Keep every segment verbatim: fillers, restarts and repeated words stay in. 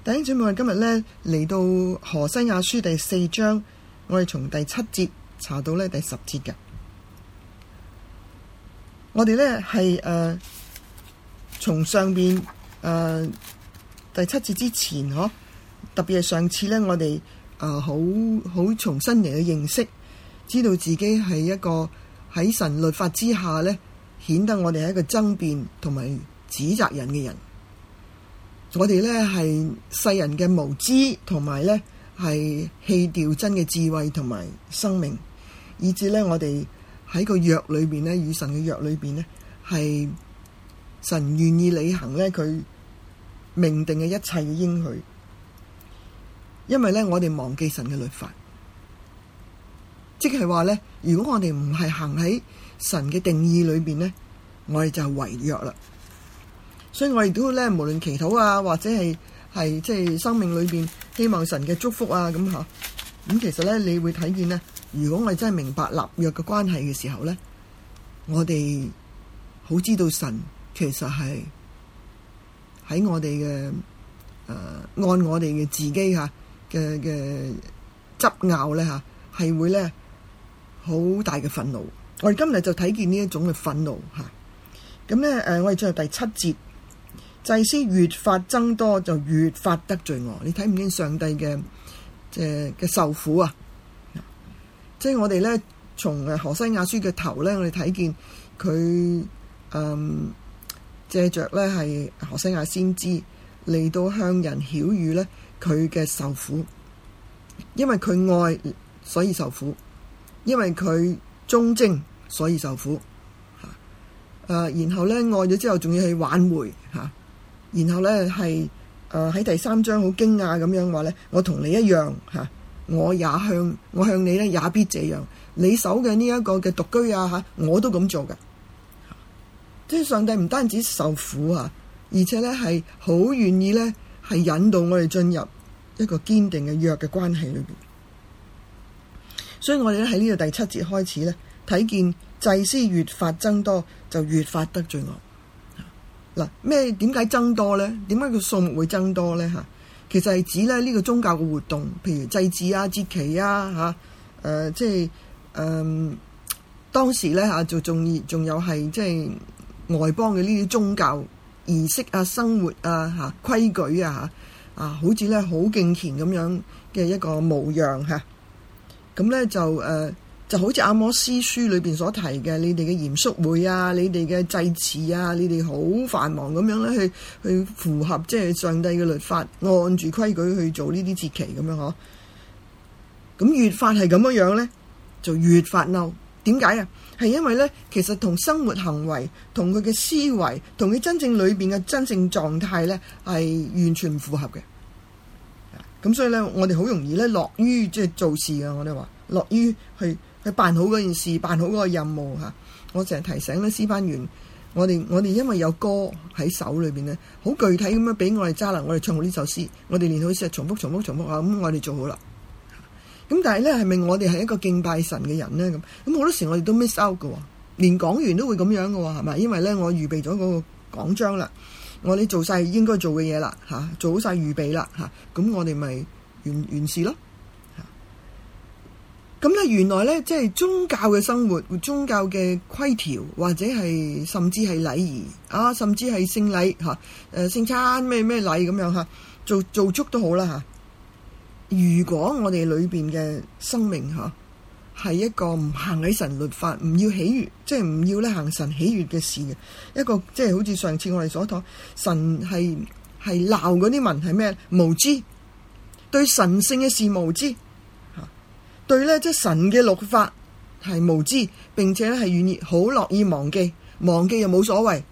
弟兄姊妹，我哋今日咧嚟到何西阿書第四章，我哋從第七節查到咧第十節嘅。我哋咧係誒從上邊誒、呃、第七節之前嗬，特別係上次咧，我哋誒好好重新嚟去認識，知道自己係一個喺神律法之下咧，顯得我哋係一個爭辯同埋指責人嘅人。我哋咧係世人嘅無知，同埋咧係棄掉真嘅智慧同埋生命，以致咧我哋喺個約裏邊咧，與神嘅約裏邊咧，係神願意履行咧佢命定嘅一切嘅應許。因為咧我哋忘記神嘅律法，即係話咧，如果我哋唔係行喺神嘅定義裏邊咧，我哋就係違約啦。所以我哋都咧，無論祈禱啊，或者係係即係生命裏邊希望神嘅祝福啊，咁吓咁，其實咧你會睇見咧，如果我哋真係明白立約嘅關係嘅時候咧，我哋好知道神其實係喺我哋嘅誒按我哋嘅自己吓嘅嘅執拗咧吓，係會咧好大嘅憤怒。我哋今日就睇見呢一種嘅憤怒吓。咁咧誒，我哋進入第七節。祭司越發增多，就越發得罪我。你睇唔見上帝嘅即係嘅受苦啊？即係我哋咧，從誒何西阿書嘅頭咧，我哋睇見佢誒借着咧係何西阿先知嚟到向人曉諭咧佢嘅受苦，因為佢愛所以受苦，因為佢忠貞所以受苦。嚇、呃、然後咧愛咗之後，仲要去挽回嚇。啊然後咧係誒喺第三章好驚訝咁樣話咧，我同你一樣嚇、啊，我也向我向你咧也必這樣。你守嘅呢一個嘅獨居啊嚇，我都咁做嘅。即係上帝唔單止受苦啊，而且咧係好願意咧係引導我哋進入一個堅定嘅約嘅關係裏邊。所以我哋咧喺呢度第七節開始咧，睇見祭司越發增多，就越發得罪我。嗱，咩點解增多咧？點解個數目會增多咧？嚇，其實係指咧呢個宗教嘅活動，譬如祭祀啊、節期啊嚇，誒、呃、即係誒、呃、當時咧嚇就仲仲有係即係外邦嘅呢啲宗教儀式啊、生活啊嚇、規矩啊嚇啊，好似咧好敬虔咁樣嘅一個模樣嚇。咁咧就誒。呃就好似阿摩司書裏邊所提嘅，你哋嘅嚴肅會啊，你哋嘅祭祀啊，你哋好繁忙咁樣咧，去去符合即係上帝嘅律法，按住規矩去做呢啲節期咁樣嗬。咁越發係咁樣樣咧，就越發嬲。點解啊？係因為咧，其實同生活行為、同佢嘅思維、同佢真正裏邊嘅真正狀態咧，係完全唔符合嘅。咁所以咧，我哋好容易咧樂於即係做事啊！我哋話樂於去。去辦好嗰件事，辦好嗰個任務嚇。我成日提醒咧，詩班員，我哋我哋因為有歌喺手裏邊咧，好具體咁樣俾我哋揸啦，我哋唱好呢首詩，我哋練好成日重複重複重複啊，咁我哋做好啦。咁但係咧，係咪我哋係一個敬拜神嘅人咧？咁咁好多時我哋都 miss out 嘅，連講員都會咁樣嘅喎，係咪？因為咧，我預備咗嗰個講章啦，我哋做晒應該做嘅嘢啦嚇，做好晒預備啦嚇，咁我哋咪完完事咯。咁咧，原來咧，即係宗教嘅生活、宗教嘅規條，或者係甚至係禮儀啊，甚至係聖禮嚇，誒、啊、聖餐咩咩禮咁樣嚇，做做足都好啦嚇、啊。如果我哋裏邊嘅生命嚇係、啊、一個唔行喺神律法，唔要喜悅，即係唔要咧行神喜悅嘅事嘅一個，即係好似上次我哋所講，神係係鬧嗰啲民係咩？無知，對神聖嘅事無知。對咧，即係神嘅律法係無知，並且咧係願意好樂意忘記，忘記又冇所謂。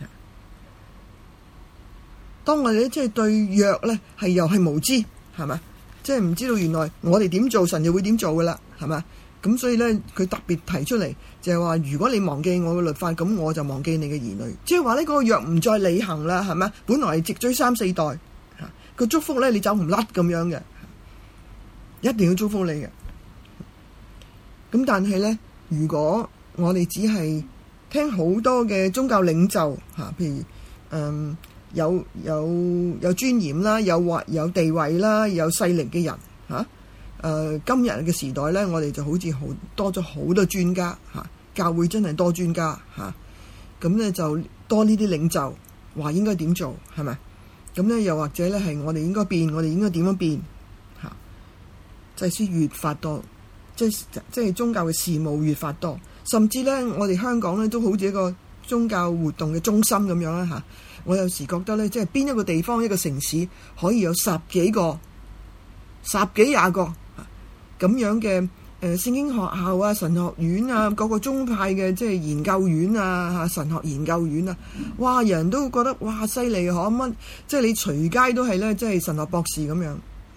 當我哋咧即係對約咧係又係無知，係咪？即係唔知道原來我哋點做，神就會點做噶啦，係咪？咁所以咧，佢特別提出嚟就係話，如果你忘記我嘅律法，咁我就忘記你嘅兒女。即係話呢嗰個約唔再履行啦，係咪？本來係直追三四代，個祝福咧你走唔甩咁樣嘅，一定要祝福你嘅。咁但係咧，如果我哋只係聽好多嘅宗教領袖嚇，譬如誒有有有尊嚴啦，有或有地位啦，有勢力嘅人嚇。誒、啊、今日嘅時代咧，我哋就好似好多咗好多專家嚇、啊，教會真係多專家嚇。咁、啊、咧就多呢啲領袖話應該點做係咪？咁咧又或者咧係我哋應該變，我哋應該點樣變嚇？祭司越發多，即係即係宗教嘅事務越發多，甚至咧我哋香港咧都好似一個宗教活動嘅中心咁樣啦嚇。我有時覺得咧，即係邊一個地方一個城市可以有十幾個、十幾廿個咁樣嘅誒聖經學校啊、神學院啊、各個宗派嘅即係研究院啊、神學研究院啊，哇！人都覺得哇犀利可乜？即係你隨街都係咧，即係神學博士咁樣。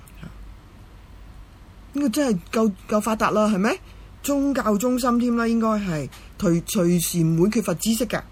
呢個真係夠夠發達啦，係咪？宗教中心添啦，應該係隨隨時唔會缺乏知識㗎。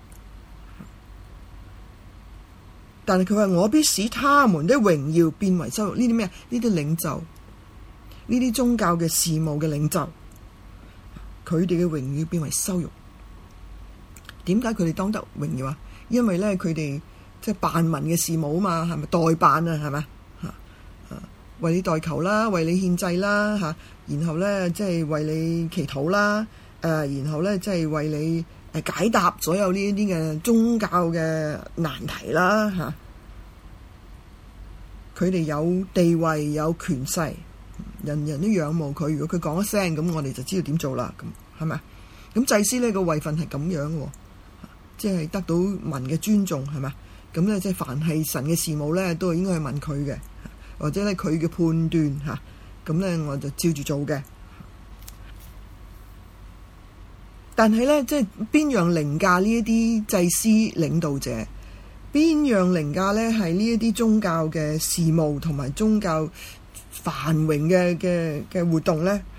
但係佢話我必使他們的榮耀變為羞辱。呢啲咩？呢啲領袖，呢啲宗教嘅事務嘅領袖，佢哋嘅榮耀變為羞辱。點解佢哋當得榮耀啊？因為咧佢哋即係辦民嘅事務啊嘛，係咪代辦啊？係咪嚇啊？為你代求啦，為你獻祭啦嚇，然後咧即係為你祈禱啦，誒，然後咧即係為你誒解答所有呢啲嘅宗教嘅難題啦嚇。佢哋有地位有權勢，人人都仰慕佢。如果佢講一聲，咁我哋就知道點做啦。咁係咪？咁祭司呢個位份係咁樣喎，即係得到民嘅尊重係咪？咁咧即係凡係神嘅事務咧，都係應該去問佢嘅，或者咧佢嘅判斷嚇，咁咧我就照住做嘅。但係咧，即係邊樣凌駕呢一啲祭司領導者？邊樣凌駕咧？係呢一啲宗教嘅事務同埋宗教繁榮嘅嘅嘅活動咧？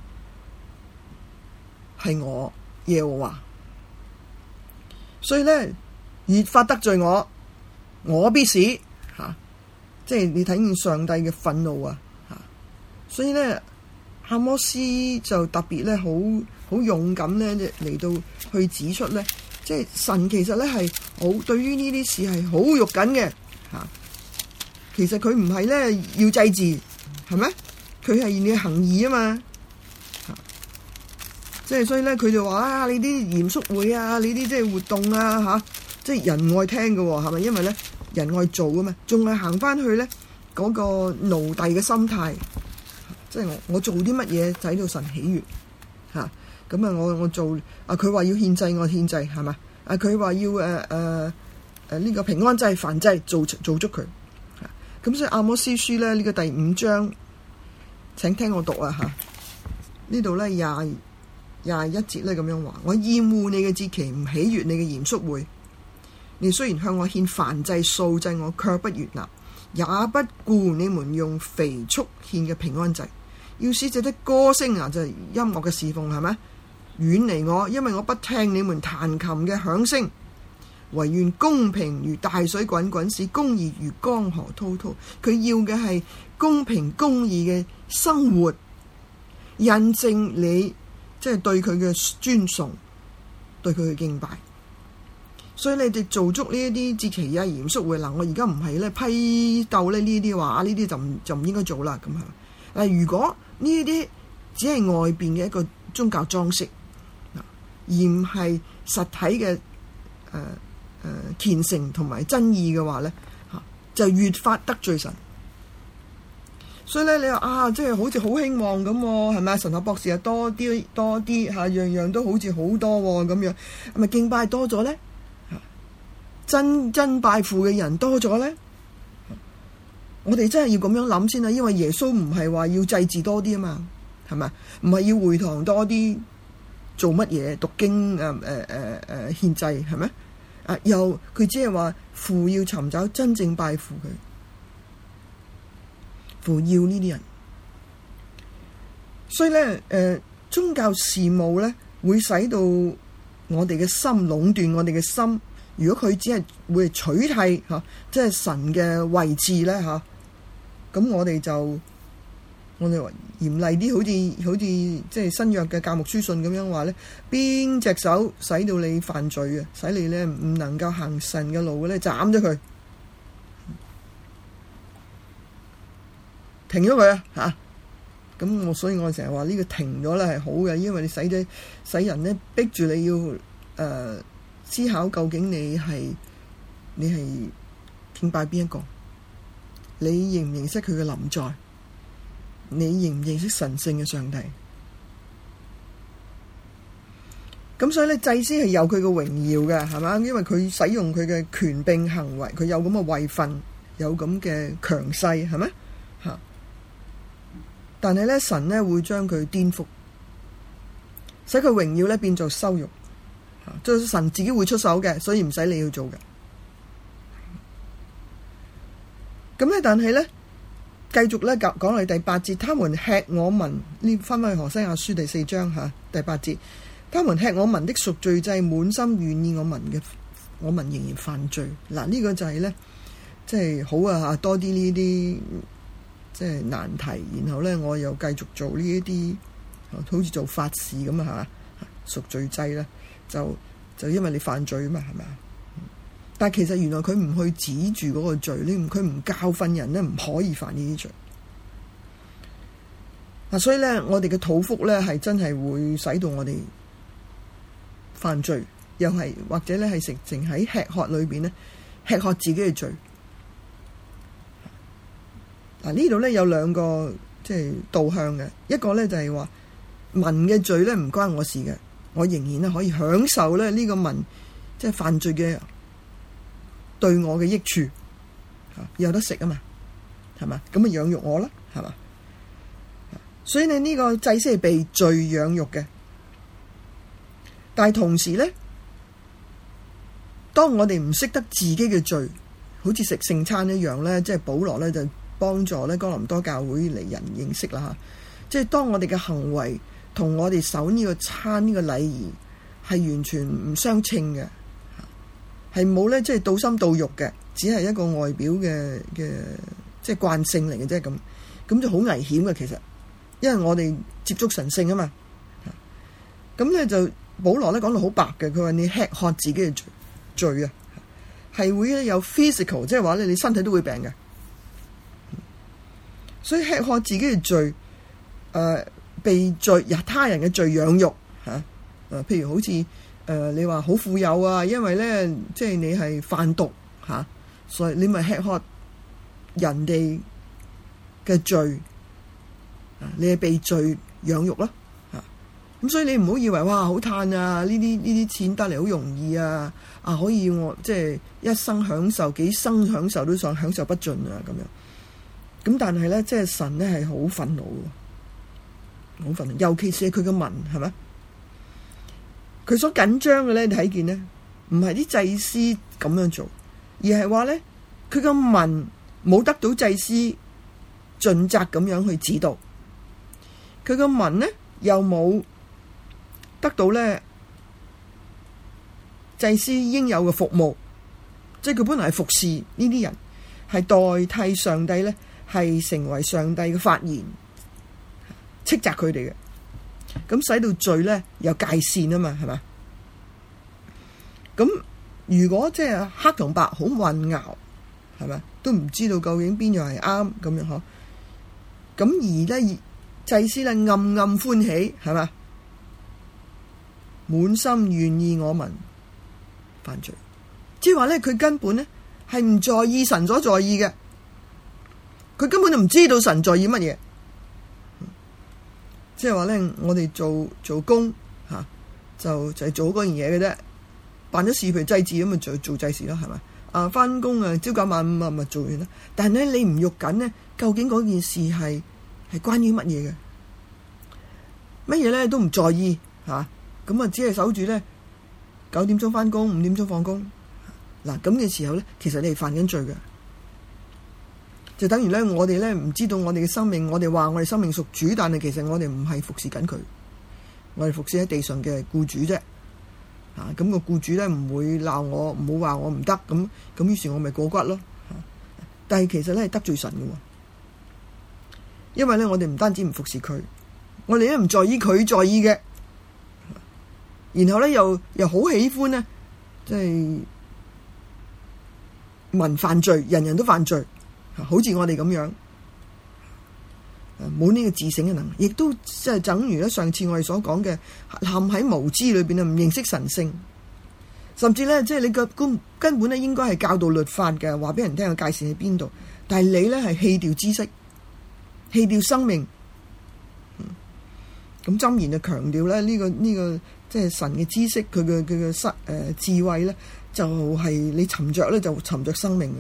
係我耶和華，所以咧越發得罪我，我必使嚇、啊，即係你睇見上帝嘅憤怒啊！嚇，所以咧阿摩司就特別咧好好勇敢咧嚟到去指出咧。即係神其實咧係好對於呢啲事係好肉緊嘅嚇，其實佢唔係咧要祭祀係咪？佢係要你行義啊嘛嚇，即係所以咧佢就話啊，你啲嚴肅會啊，你啲即係活動啊嚇，即係人愛聽嘅喎係咪？因為咧人愛做啊嘛，仲係行翻去咧嗰個奴隸嘅心態，即係我我做啲乜嘢使到神喜悅嚇。咁啊！我我做啊！佢話要獻祭，我獻祭係嘛？啊！佢話要誒誒誒呢個平安祭、燔祭做做足佢。咁所以阿摩司書咧呢、這個第五章，請聽我讀啊嚇！呢度咧廿廿一節咧咁樣話：我厭惡你嘅節期，唔喜悅你嘅嚴肅會。你雖然向我獻燔祭、素祭，我卻不悅納，也不顧你們用肥畜獻嘅平安祭。要使這啲歌聲啊，就係、是、音樂嘅侍奉係咪？遠離我，因為我不聽你們彈琴嘅響聲。惟願公平如大水滾滾，使公義如江河滔滔。佢要嘅係公平公義嘅生活，印證你即係、就是、對佢嘅尊崇，對佢嘅敬拜。所以你哋做足呢一啲節期啊、嚴肅會嗱，我而家唔係咧批鬥咧呢啲話，呢啲就唔就唔應該做啦咁係。嗱，如果呢啲只係外邊嘅一個宗教裝飾，而唔係實體嘅誒誒虔誠同埋真意嘅話咧，嚇就越發得罪神。所以咧，你話啊，即係好似好興旺咁，係咪啊？神學博士又多啲多啲嚇，樣樣都好似好多咁樣，係咪敬拜多咗咧？真真拜父嘅人多咗咧？我哋真係要咁樣諗先啦，因為耶穌唔係話要祭祀多啲啊嘛，係咪？唔係要會堂多啲做乜嘢讀經誒誒誒誒獻祭係咪？啊又佢只係話父要尋找真正拜父佢，父要呢啲人。所以咧誒、呃、宗教事務咧會使到我哋嘅心壟斷我哋嘅心。如果佢只係會取替嚇、啊，即係神嘅位置咧嚇。啊咁我哋就我哋話嚴厲啲，好似好似即係新約嘅教牧書信咁樣話咧，邊隻手使到你犯罪啊，使你咧唔能夠行神嘅路嘅咧，斬咗佢停咗佢啊嚇。咁我所以我成日話呢個停咗咧係好嘅，因為你使咗使人咧逼住你要誒、呃、思考究竟你係你係敬拜邊一個，你認唔認識佢嘅臨在，你認唔認識神聖嘅上帝。咁所以咧，祭司係有佢嘅榮耀嘅，係嘛？因為佢使用佢嘅權柄行為，佢有咁嘅位份，有咁嘅強勢，係咪？吓！但係咧，神咧會將佢顛覆，使佢榮耀咧變做羞辱。即係神自己會出手嘅，所以唔使你去做嘅。咁咧，但係咧，繼續咧講講嚟第八節，他們吃我民，呢翻返去何西阿書第四章吓，第八節。他們吃我民的贖罪祭，滿心願意我民嘅，我民仍然犯罪。嗱，呢個就係咧，即係好啊吓，多啲呢啲即係難題。然後咧，我又繼續做呢一啲，好似做法事咁啊吓，贖罪祭咧，就就因為你犯罪啊嘛，係咪啊？但係其實原來佢唔去指住嗰個罪，你唔佢唔教訓人咧，唔可以犯呢啲罪。嗱，所以咧，我哋嘅肚腹咧係真係會使到我哋犯罪，又係或者咧係食淨喺吃喝裏邊咧吃喝自己嘅罪。嗱，呢度咧有兩個即係導向嘅，一個咧就係話民嘅罪咧唔關我事嘅，我仍然咧可以享受咧呢個民即係犯罪嘅對我嘅益處，有得食啊嘛，係嘛？咁啊養育我啦，係嘛？所以你呢個祭司係被罪養育嘅。但係同時咧，當我哋唔識得自己嘅罪，好似食聖餐一樣咧，即係保羅咧就幫助咧哥林多教會嚟人認識啦吓。即係當我哋嘅行為同我哋守呢個餐呢個禮儀係完全唔相稱嘅，係冇咧即係到心到肉嘅，只係一個外表嘅嘅即係慣性嚟嘅啫，咁咁就好危險嘅其實，因為我哋接觸神聖啊嘛。咁咧就。保羅咧講到好白嘅，佢話你吃喝自己嘅罪罪啊，係會咧有 physical， 即係話咧你身體都會病嘅。所以吃喝自己嘅罪，誒、呃、被罪由他人嘅罪養育吓，誒、啊、譬如好似誒、呃、你話好富有啊，因為咧即係你係販毒吓、啊，所以你咪吃喝人哋嘅罪，啊你係被罪養育咯。咁所以你唔好以為哇好嘆啊！呢啲呢啲錢得嚟好容易啊！啊可以我即係一生享受，幾生享受都想享受不盡啊！咁樣咁，但係咧即係神咧係好憤怒，好憤怒，尤其是係佢嘅民係咪？佢所緊張嘅咧，你睇見咧，唔係啲祭司咁樣做，而係話咧佢嘅民冇得到祭司盡責咁樣去指導，佢嘅民咧又冇得到咧祭司應有嘅服務，即係佢本來係服侍呢啲人，係代替上帝咧，係成為上帝嘅發言，斥責佢哋嘅，咁使到罪咧有界線啊嘛，係嘛？咁如果即係黑同白好混淆，係咪都唔知道究竟邊樣係啱咁樣嗬？咁而咧祭司咧暗暗歡喜，係嘛？滿心願意我民犯罪，即係話咧，佢根本咧係唔在意神所在意嘅，佢根本就唔知道神在意乜嘢。即係話咧，我哋做做工吓、啊，就就係做嗰樣嘢嘅啫，辦咗事譬如祭祀咁咪做做祭祀啦，係咪？啊，翻工啊，朝九晚五啊，咪做完啦。但係咧，你唔喐緊呢，究竟嗰件事係係關於乜嘢嘅？乜嘢咧都唔在意吓。咁啊，只係守住咧九點鐘翻工，五點鐘放工。嗱咁嘅時候咧，其實你係犯緊罪嘅，就等於咧我哋咧唔知道我哋嘅生命，我哋話我哋生命屬主，但係其實我哋唔係服侍緊佢，我哋服侍喺地上嘅僱主啫。啊，咁個僱主咧唔會鬧我，唔好話我唔得，咁咁於是我咪過骨咯。但係其實咧係得罪神嘅，因為咧我哋唔單止唔服侍佢，我哋都唔在意佢在意嘅。然後咧又又好喜歡咧，即係民犯罪，人人都犯罪，好似我哋咁樣。 冇呢個自省嘅能力，亦都即係等於咧上次我哋所講嘅陷喺無知裏邊啊，唔認識神性，甚至咧即係你個根根本咧應該係教導律法嘅，話俾人聽個界線喺邊度，但係你咧係棄掉知識，棄掉生命。咁箴言就強調咧呢個呢、這個即係神嘅知識，佢嘅佢嘅失誒智慧咧，就係、是、你尋着咧就尋着生命。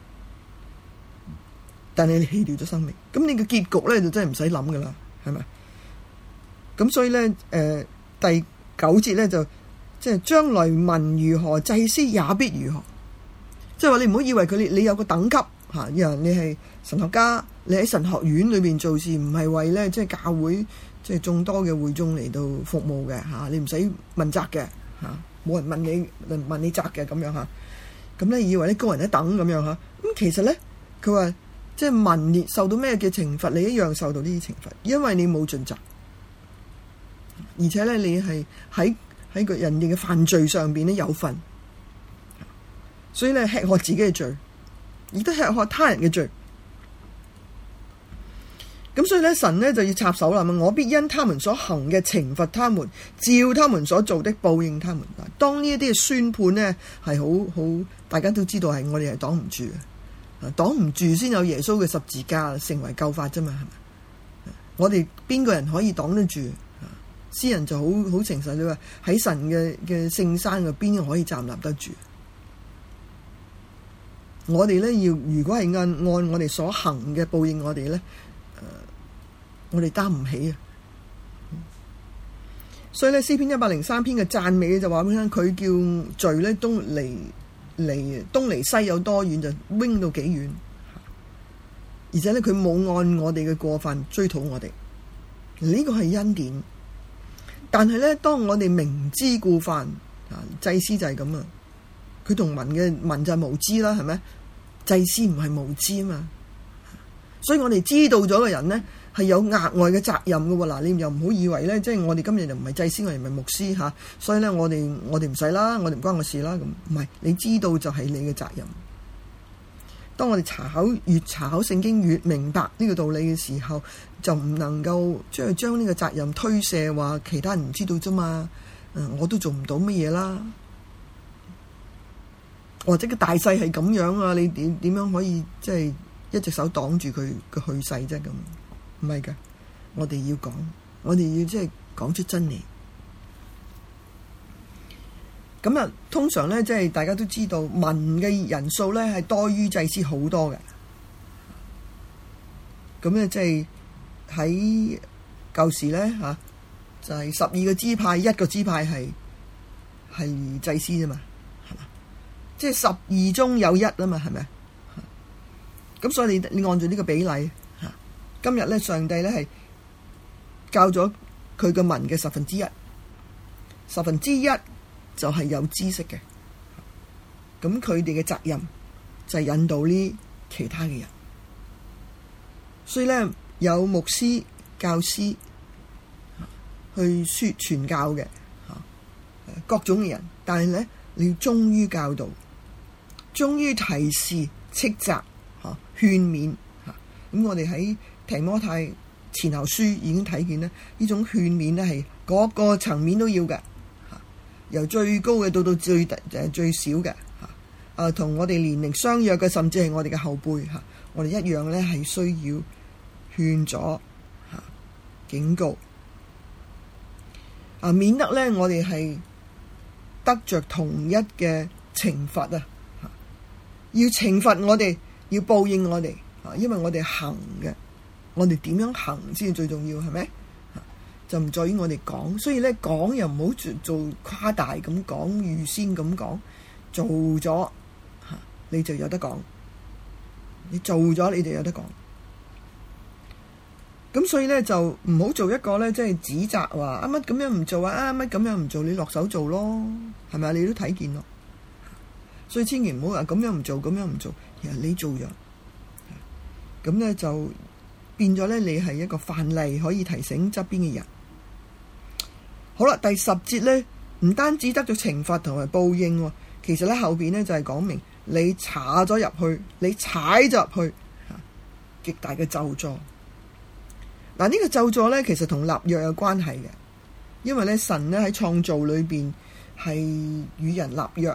但係你棄掉咗生命，咁你嘅結局咧就真係唔使諗噶啦，係咪？咁所以咧，誒、呃、第九節咧就即係將來民如何，祭司也必如何。即係話你唔好以為佢你你有個等級嚇，因為你係神學家，你喺神學院裏邊做事，唔係為咧即係教會即係眾多嘅會眾嚟到服務嘅嚇，你唔使問責嘅嚇，冇人問你問你責嘅咁樣嚇。咁咧以為你高人一等咁樣嚇，咁其實咧佢話。即係民烈受到咩嘅懲罰，你一樣受到呢啲懲罰，因為你冇盡責，而且咧你係喺喺個人哋嘅犯罪上邊咧有份，所以咧吃喝自己嘅罪，亦都吃喝他人嘅罪。咁所以咧神咧就要插手啦，我必因他們所行嘅懲罰他們，照他們所做的報應他們。當呢一啲嘅宣判咧係好好，大家都知道係我哋係擋唔住嘅。擋唔住先有耶穌嘅十字架成為救法啫嘛，係咪？我哋邊個人可以擋得住？詩人就好好誠實，你話喺神嘅嘅聖山嘅邊個可以站立得住？我哋咧要如果係按按我哋所行嘅報應我哋咧，呃，我哋擔唔起啊！所以咧詩篇一百零三篇嘅讚美就話俾你聽，佢叫罪咧都離。嚟東離西有多遠就วิ่到幾遠，而且咧佢冇按我哋嘅過犯追討我哋，呢個係恩典。但係咧，當我哋明知故犯，啊祭司就係咁啊，佢同民嘅民就係無知啦，係咪？祭司唔係無知啊嘛，所以我哋知道咗嘅人咧係有額外嘅責任嘅喎。嗱，你又唔好以為咧，即係我哋今日就唔係祭司，我哋唔係牧師嚇，所以咧我哋我哋唔使啦，我哋唔關我事啦。咁唔係，你知道就係你嘅責任。當我哋查考越查考聖經越明白呢個道理嘅時候，就唔能夠即係將呢個責任推卸話其他人唔知道啫嘛。誒，我都做唔到乜嘢啦，或者個大勢係咁樣啊，你點點樣可以即係一隻手擋住佢嘅去世啫咁？唔係噶，我哋要講，我哋要即係講出真理。咁啊，通常咧，即係大家都知道，民嘅人數咧係多於祭司好多嘅。咁咧，即係喺舊時咧嚇，就係十二個支派，一個支派係係祭司啫嘛，係嘛？即係十二中有一啊嘛，係咪？咁所以你你按照呢個比例。今日咧，上帝咧係教咗佢嘅民嘅十分之一，十分之一就係有知識嘅。咁佢哋嘅責任就係引導呢其他嘅人。所以咧，有牧師、教師去說傳教嘅，各種嘅人。但係咧，你要忠於教導，忠於提示、斥責、嚇勸勉。咁我哋喺提摩太前後書已經睇見咧，呢種勸勉咧係各個層面都要嘅，由最高嘅到到最誒最少嘅，啊同我哋年齡相若嘅，甚至係我哋嘅後輩嚇，我哋一樣咧係需要勸阻嚇警告，啊免得咧我哋係得着同一嘅懲罰啊！要懲罰我哋，要報應我哋啊！因為我哋行嘅。我哋點樣行先係最重要，係咪？就唔在於我哋講，所以咧講又唔好做做誇大咁講，預先咁講，做咗吓你就有得講，你做咗你就有得講。咁所以咧就唔好做一個咧，即係指責話啊乜咁樣唔做啊，啊乜咁樣唔做，你落手做咯，係咪？你都睇見咯，所以千祈唔好話咁樣唔做，咁樣唔做，其實你做咗，咁咧就。變咗咧，你係一個範例，可以提醒側邊嘅人。好啦，第十節咧，唔單止得咗懲罰同埋報應，其實咧後邊咧就係講明你查咗入去，你踩咗入去，極大嘅咒詛。 嗱，呢個咒詛咧，其實同立約有關係嘅，因為咧神咧喺創造裏邊係與人立約，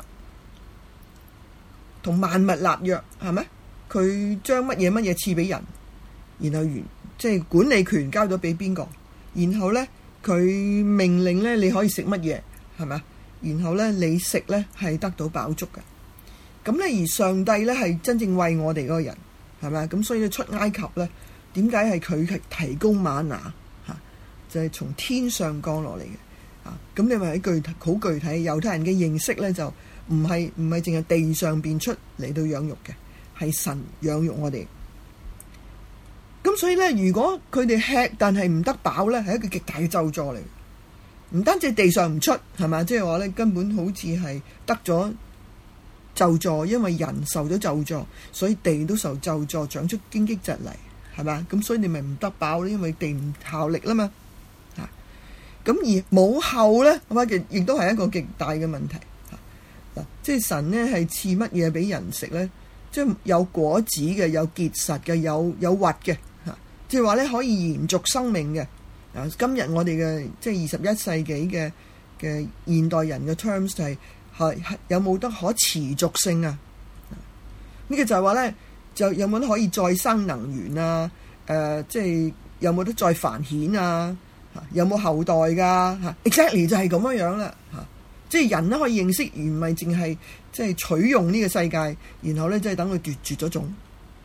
同萬物立約，係咪？佢將乜嘢乜嘢賜俾人，然後完即係管理權交咗俾邊個，然後咧佢命令咧你可以食乜嘢，係咪？然後咧你食咧係得到飽足嘅。咁咧而上帝咧係真正為我哋嗰個人，係咪？咁所以出埃及咧，點解係佢係提供嗎哪嚇？就係、是、從天上降落嚟嘅啊！咁你話喺具體好具體，猶太人嘅認識咧就唔係唔係淨係地上邊出嚟到養育嘅，係神養育我哋。咁所以咧，如果佢哋吃但係唔得飽咧，係一個極大嘅咒詛嚟。唔單止地上唔出，係嘛？即係話咧，根本好似係得咗咒詛，因為人受咗咒詛，所以地都受咒詛，長出荊棘蒺藜，係嘛？咁所以你咪唔得飽咧，因為地唔效力啦嘛。嚇！咁而冇後咧，係嘛？亦都係一個極大嘅問題。嚇！嗱，即係神咧係賜乜嘢俾人食咧？即係有果子嘅，有結實嘅，有有核嘅。嚇！即係話咧可以延續生命嘅。嗱，今日我哋嘅即係二十一世紀嘅嘅現代人嘅 terms 就係係係有冇得可持續性啊？呢個就係話咧，就有冇得可以再生能源啊？誒、呃，即係有冇得再繁衍啊？嚇，有冇後代㗎？嚇 exactly 就係咁樣樣啦。嚇，即係人咧可以認識，而唔係淨係即係取用呢個世界，然後咧即係等佢奪絕咗種，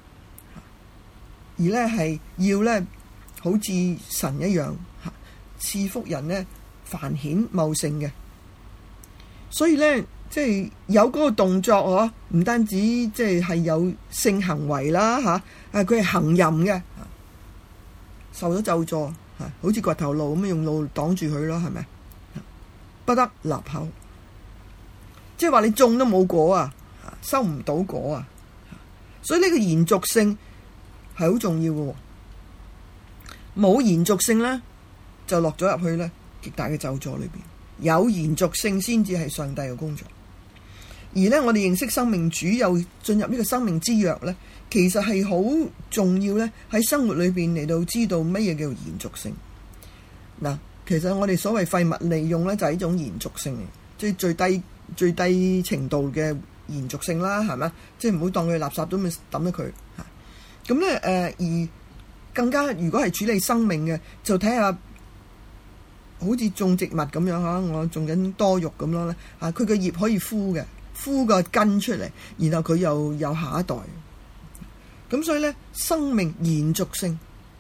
而咧係要咧。好似神一樣嚇，賜福人咧繁衍茂盛嘅，所以咧即係有嗰個動作嗬，唔單止即係係有性行為啦嚇，啊佢係行淫嘅，受咗咒詛嚇，好似掘頭路咁樣用路擋住佢咯，係咪？不得立口，即係話你種都冇果啊，收唔到果啊，所以呢個延續性係好重要嘅喎。冇延續性咧，就落咗入去咧極大嘅咒詛裏邊。有延續性先至係上帝嘅工作。而咧，我哋認識生命主又進入呢個生命之約咧，其實係好重要咧。喺生活裏邊嚟到知道乜嘢叫延續性。嗱，其實我哋所謂廢物利用咧，就係一種延續性嚟，即係最低最低程度嘅延續性啦，係咪？即係唔好當佢垃圾都咪抌咗佢嚇。咁咧誒而。更加如果係處理生命嘅，就睇下好似種植物咁樣嚇，我種緊多肉咁樣咧嚇，佢個葉可以枯嘅，枯個根出嚟，然後佢又有下一代。咁所以咧，生命延續性，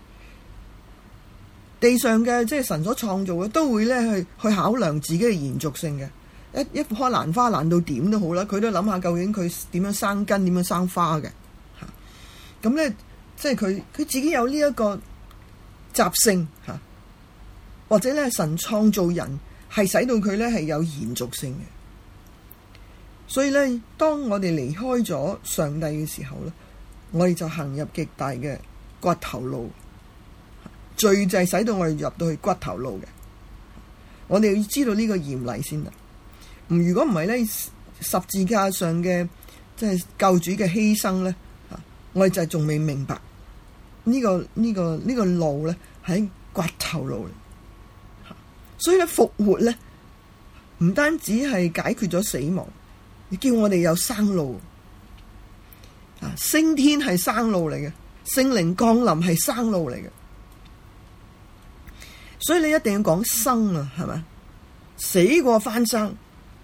地上嘅即係神所創造嘅，都會咧去去考量自己嘅延續性嘅。一一棵蘭花爛到點都好啦，佢都諗下究竟佢點樣生根，點樣生花嘅嚇。咁咧。即係佢佢自己有呢一個習性嚇，或者咧神創造人係使到佢咧係有延續性嘅，所以咧當我哋離開咗上帝嘅時候咧，我哋就行入極大嘅骨頭路，罪就係使到我哋入到去骨頭路嘅。我哋要知道呢個嚴厲先得。唔如果唔係咧，十字架上嘅即係救主嘅犧牲咧，我哋就仲未明白。呢、這個呢、這個呢、這個路咧喺骨頭路嚟，所以咧復活咧唔單止係解決咗死亡，叫我哋有生路啊！升天係生路嚟嘅，聖靈降臨係生路嚟嘅，所以你一定要講生啊，係咪？死過翻生，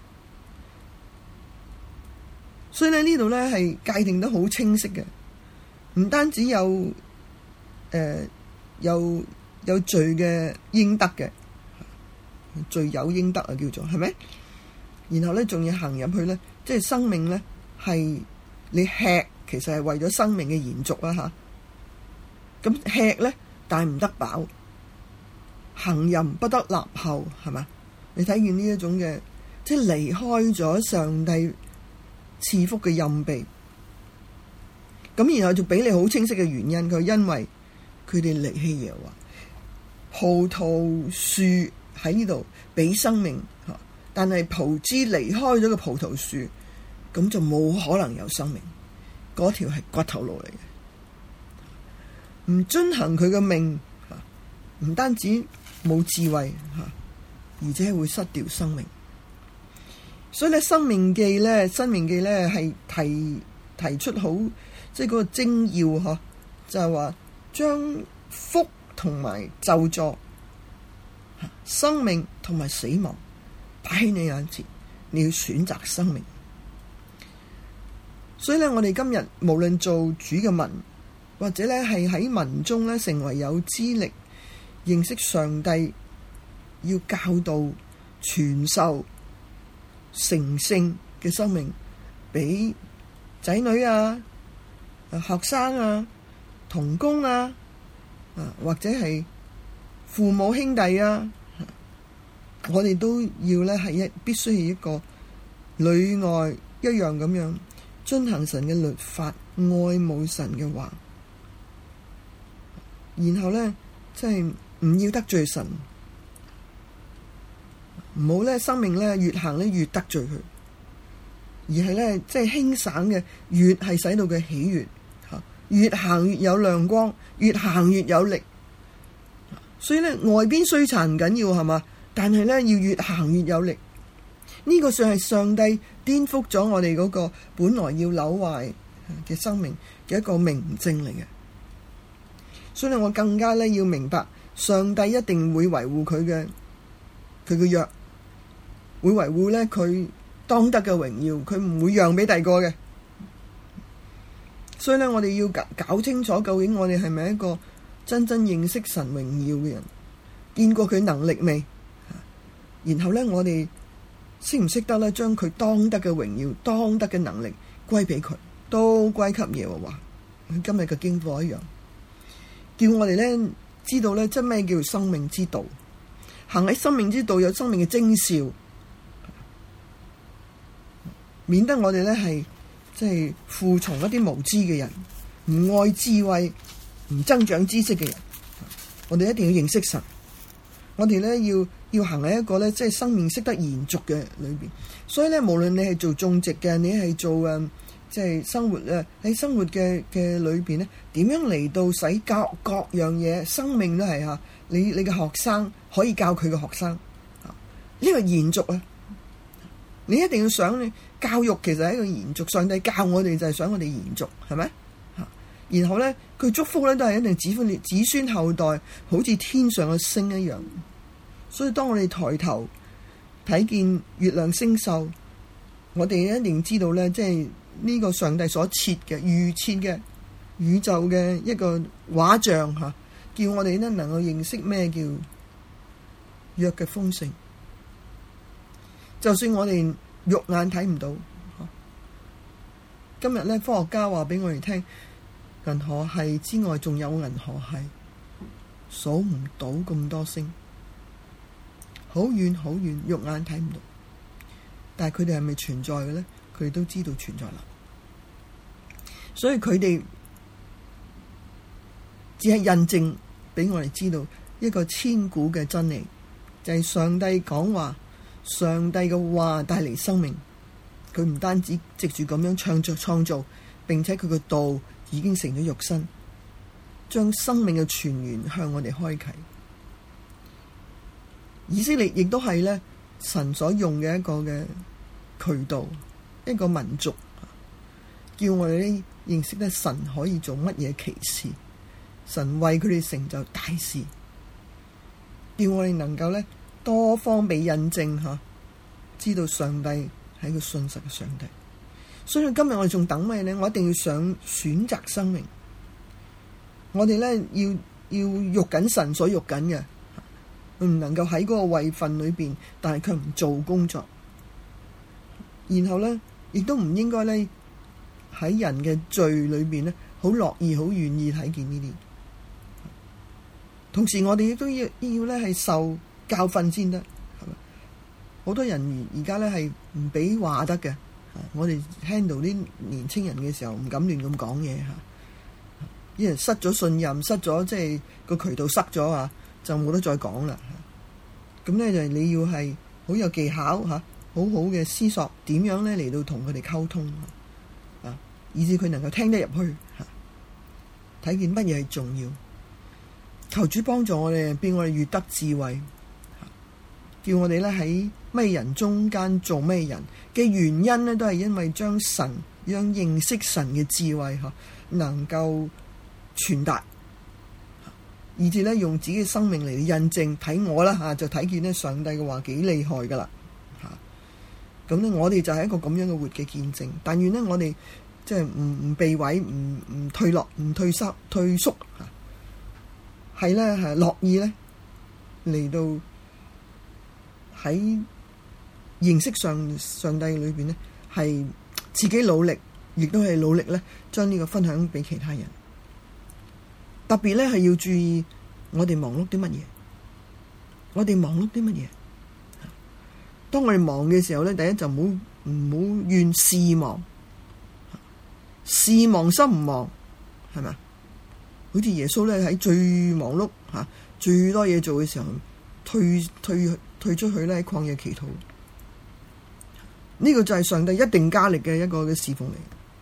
所以咧呢度咧係界定得好清晰嘅，唔單止有。誒、呃，有有罪嘅應得嘅，罪有應得啊，叫做係咪？然後咧，仲要行入去咧，即係生命咧，係你吃，其實係為咗生命嘅延續啦吓。咁、啊、吃咧，但係唔得飽，行淫不得立後，係嘛？你睇見呢一種嘅，即係離開咗上帝賜福嘅蔭庇，咁然後就俾你好清晰嘅原因，佢因為。佢哋離棄耶和華，葡萄樹喺呢度俾生命，但係葡枝離開咗個葡萄樹，咁就冇可能有生命。嗰條係骨頭路嚟嘅，唔遵行佢嘅命， 唔單止冇智慧嚇，而且會失掉生命。所以咧，《申命記》咧，《申命記》咧係提提出好即係嗰個精要嗬，就係話將福同埋咒詛、生命同埋死亡擺喺你眼前，你要選擇生命。所以咧，我哋今日無論做主嘅民，或者咧係喺民中咧成為有資歷認識上帝，要教導傳授成聖嘅生命俾仔女啊、學生啊、同工啊，啊或者係父母兄弟啊，我哋都要咧係一必須係一個裏外一樣咁樣遵行神嘅律法，愛慕神嘅話，然後咧即係唔要得罪神，唔好咧生命咧越行咧越得罪佢，而係咧即係輕省嘅，越係使到佢喜悅，越行越有亮光，越行越有力。所以咧外邊衰殘唔緊要係嘛，但係咧要越行越有力。呢個算係上帝顛覆咗我哋嗰個本來要朽壞嘅生命嘅一個明證嚟嘅。所以我更加咧要明白，上帝一定會維護佢嘅佢嘅約，會維護咧佢當得嘅榮耀，佢唔會讓俾第二個嘅。所以咧，我哋要搞搞清楚，究竟我哋係咪一個真真認識神榮耀嘅人，見過佢能力未？然後咧，我哋識唔識得咧，將佢當得嘅榮耀、當得嘅能力歸俾佢，都歸給耶和華。今日嘅經課一樣，叫我哋咧知道咧，即係咩叫生命之道，行喺生命之道有生命嘅徵兆，免得我哋咧係即係附從一啲無知嘅人，唔愛智慧、唔增長知識嘅人。我哋一定要認識神，我哋咧要要行喺一個咧即係生命識得延續嘅裏邊。所以咧，無論你係做種植嘅，你係做誒即係生活誒喺生活嘅嘅裏邊咧，點樣嚟到使教各樣嘢生命都係吓你你嘅學生可以教佢嘅學生啊，呢個延續啊！你一定要想你教育其實係一個延續，上帝教我哋就係想我哋延續，係咪？然後咧，佢祝福咧都係一定子孫子孫後代，好似天上嘅星一樣。所以當我哋抬頭睇見月亮星宿，我哋一定知道咧，即係呢個上帝所設嘅預設嘅宇宙嘅一個畫像吓，叫我哋咧能夠認識咩叫約嘅豐盛。就算我哋肉眼睇唔到，今日咧科學家話俾我哋聽，銀河系之外仲有銀河系，數唔到咁多星，好遠好遠，肉眼睇唔到。但係佢哋係咪存在嘅咧？佢哋都知道存在啦。所以佢哋只係印證俾我哋知道一個千古嘅真理，就係上帝講話。上帝嘅話帶嚟生命，佢唔單止藉住咁樣創造創造，並且佢嘅道已經成咗肉身，將生命嘅泉源向我哋開啟。以色列亦都係咧神所用嘅一個嘅渠道，一個民族，叫我哋咧認識得神可以做乜嘢奇事，神為佢哋成就大事，叫我哋能夠咧多方被印證吓，知道上帝係個信實嘅上帝。所以今日我哋仲等咩呢？我一定要想選擇生命。我哋咧要要喐緊神所喐緊嘅，唔能夠喺嗰個位份裏邊，但係佢唔做工作。然後咧，亦都唔應該咧喺人嘅罪裏邊咧，好樂意、好願意睇見呢啲。同時，我哋亦都要要咧係受教訓先得，係咪？好多人而家咧係唔俾話得嘅。我哋 handle 啲年青人嘅時候，唔敢亂咁講嘢嚇，因為失咗信任，失咗即係個渠道塞咗啊，就冇得再講啦。咁咧就你要係好有技巧嚇，好好嘅思索點樣咧嚟到同佢哋溝通啊，以至佢能夠聽得入去嚇，睇見乜嘢係重要。 求主幫助我哋，俾我哋越得智慧，叫我哋咧喺咩人中間做咩人嘅原因咧，都係因為將神將認識神嘅智慧嗬，能夠傳達，以至咧用自己嘅生命嚟印證，睇我啦吓，就睇見咧上帝嘅話幾厲害噶啦吓。咁咧我哋就係一個咁樣嘅活嘅見證。但願咧我哋即係唔唔被毀，唔唔退落，唔退縮退縮吓，係咧係樂意咧嚟到喺認識上上帝裏邊咧，係自己努力，亦都係努力咧將呢個分享俾其他人。特別咧係要注意我哋忙碌啲乜嘢，我哋忙碌啲乜嘢。當我哋忙嘅時候咧，第一就唔好唔好怨事忙，事忙心唔忙，係咪？好似耶穌咧喺最忙碌吓、最多嘢做嘅時候，退退退出去咧喺曠野祈禱。呢個就係上帝一定加力嘅一個嘅侍奉嚟，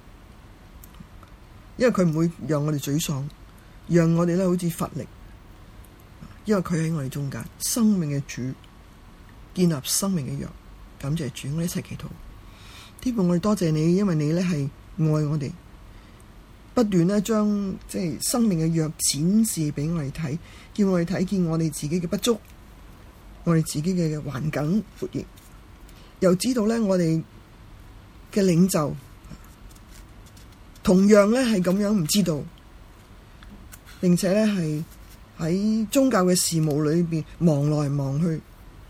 因為佢唔會讓我哋沮喪，讓我哋咧好似乏力，因為佢喺我哋中間，生命嘅主，建立生命嘅約。感謝主，我哋一齊祈禱。天父，我哋多謝你，因為你咧係愛我哋，不斷咧將即係生命嘅約展示俾我哋睇，叫我哋睇見我哋自己嘅不足，我哋自己嘅環境闊逆，又知道咧我哋嘅領袖同樣咧係咁樣唔知道，並且咧係喺宗教嘅事務裏邊忙來忙去，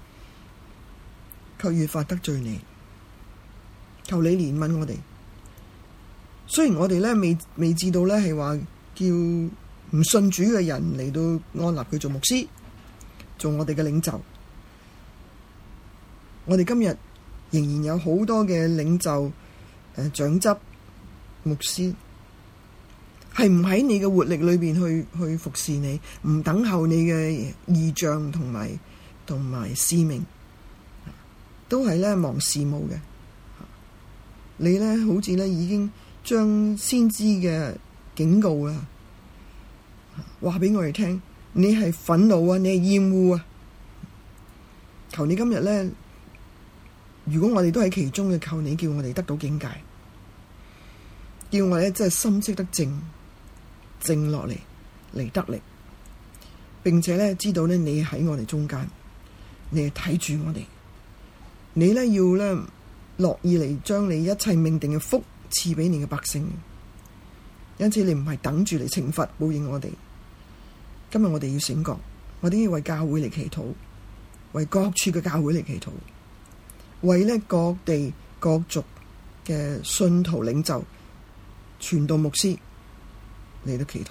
卻越發得罪你。求你憐憫我哋。雖然我哋咧未未知道咧係話叫唔信主嘅人嚟到安立佢做牧師，做我哋嘅領袖，我哋今日仍然有好多嘅領袖、誒、呃、長執、牧師，係唔喺你嘅活力裏邊去去服侍你，唔等候你嘅異象同埋同埋使命，都係咧忙事務嘅。你咧好似咧已經將先知嘅警告啦，話俾我哋聽，你係憤怒啊，你係厭惡啊。求你今日咧，如果我哋都喺其中嘅，求你叫我哋得到警戒，叫我哋真係心識得靜靜落嚟，嚟得力，並且咧知道咧你喺我哋中間，你係睇住我哋，你咧要咧樂意嚟將你一切命定嘅福賜俾你嘅百姓，因此你唔係等住嚟懲罰報應我哋。今日我哋要醒覺，我哋要為教會嚟祈禱，為各處嘅教會嚟祈禱，為咧各地各族嘅信徒領袖、傳道牧師嚟到祈禱。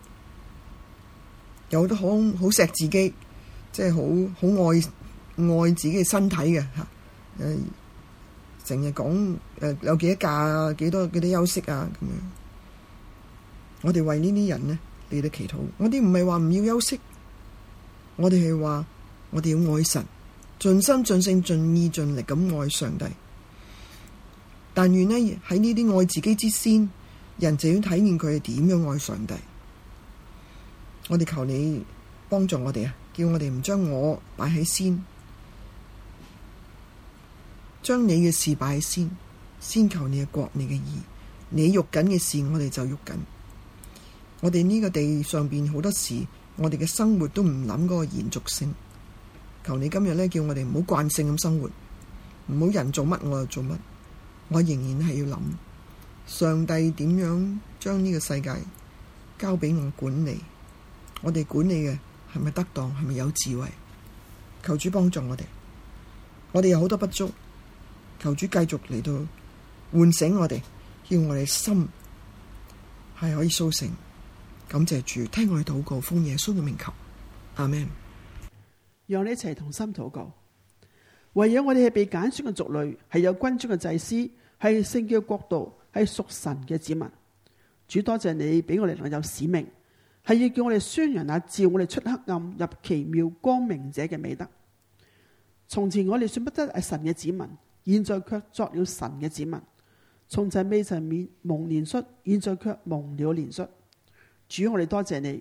有好多好好錫自己，即係好好愛愛自己嘅身體嘅吓，誒。成日講誒有幾多假啊，幾多幾多休息啊咁樣。我哋為呢啲人呢嚟到祈禱。我哋唔係話唔要休息，我哋係話我哋要愛神，盡心盡性盡意盡力咁愛上帝。但願呢喺呢啲愛自己之先，人就要體驗佢係點樣愛上帝。我哋求你幫助我哋啊，叫我哋唔將我擺喺先。將你嘅事擺先，先求你嘅國，你嘅義，你喐緊嘅事，我哋就喐緊。我哋呢個地上邊好多時，我哋嘅生活都唔諗嗰個延續性。求你今日咧，叫我哋唔好慣性咁生活，唔好人做乜我就做乜。我仍然係要諗上帝點樣將呢個世界交俾我管理。我哋管理嘅係咪得當，係咪有智慧？求主幫助我哋。我哋有好多不足。求主繼續嚟到喚醒我哋，叫我哋心係可以甦醒。感謝主，聽我哋禱告，奉耶穌嘅名求，阿們。 讓你一齊同心禱告。唯有我哋係被揀選嘅族類，係有君尊嘅祭司，係聖潔嘅國度，係屬神嘅子民。主，多謝你俾我哋能有使命，係要叫我哋宣揚那召我哋出黑暗入奇妙光明者嘅美德。從前我哋算不得係神嘅子民，現在卻作了神嘅子民。從前未曾免蒙憐恤，現在卻蒙了憐恤。主，我哋多謝你，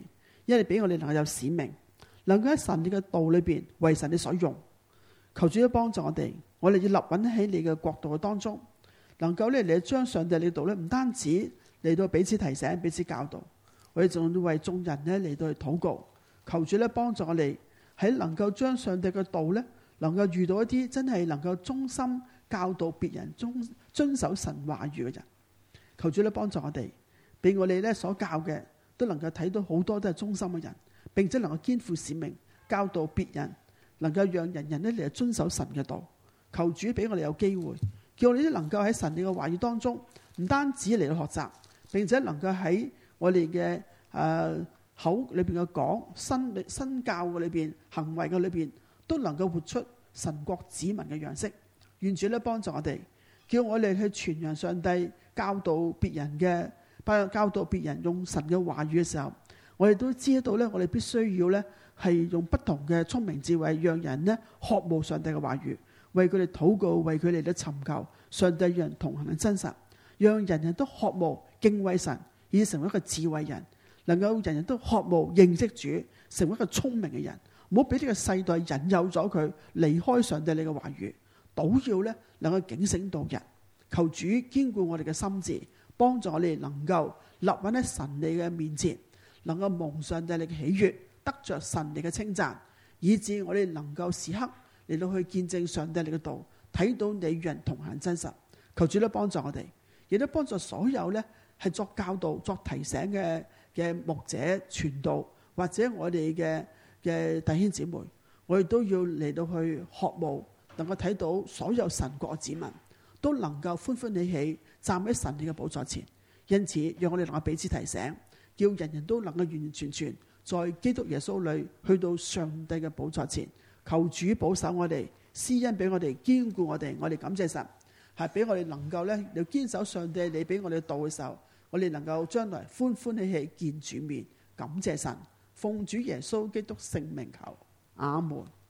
因為俾我哋能夠有使命，能夠喺神你嘅道裏邊為神你所用。求主都幫助我哋，我哋要立穩喺你嘅國度嘅當中，能夠咧嚟將上帝你嘅道咧，唔單止嚟到彼此提醒、彼此教導，我哋仲要為眾人咧嚟到去禱告。求主咧幫助我哋喺能夠將上帝嘅道咧，能夠遇到一啲真係能夠忠心教導別人、遵遵守神話語嘅人。求主咧幫助我哋，俾我哋咧所教嘅都能夠睇到好多都係忠心嘅人，並且能夠肩負使命教導別人，能夠讓人人咧嚟遵守神嘅道。求主俾我哋有機會，叫我哋都能夠喺神你嘅話語當中，唔單止嚟到學習，並且能夠喺我哋嘅誒口裏邊嘅講、身身教嘅裏邊、行為嘅裏邊，都能夠活出神國子民嘅樣式。願主咧幫助我哋，叫我哋去傳揚上帝教導別人嘅，教教導別人用神嘅話語嘅時候，我哋都知道咧，我哋必須要咧係用不同嘅聰明智慧，讓人咧渴慕上帝嘅話語，為佢哋禱告，為佢哋咧尋求上帝與人同行嘅真實，讓人人都渴慕敬畏神，以成為一個智慧人，能夠人人都渴慕認識主，成為一個聰明嘅人。唔好俾呢個世代引誘咗佢離開上帝你嘅話語，倒要咧能夠警醒到人。求主堅固我哋嘅心智，幫助我哋能夠立穩喺神你嘅面前，能夠蒙上帝你嘅喜悅，得着神你嘅稱讚，以致我哋能夠時刻嚟到去見證上帝你嘅道，睇到你與人同行真實。求主都幫助我哋，亦都幫助所有咧係作教導、作提醒嘅嘅牧者、傳道或者我哋嘅嘅弟兄姊妹，我哋都要嚟到去渴慕，能夠睇到所有神國嘅子民都能夠歡歡喜喜站喺神你嘅寶座前。因此讓我哋能夠彼此提醒，叫人人都能夠完完全全在基督耶穌裏去到上帝嘅寶座前。求主保守我哋，施恩俾我哋，堅固我哋。我哋感謝神，係俾我哋能夠咧要堅守上帝你俾我哋道嘅時候，我哋能夠將來歡歡喜喜見主面。感謝神，奉主耶穌基督聖名求，阿門。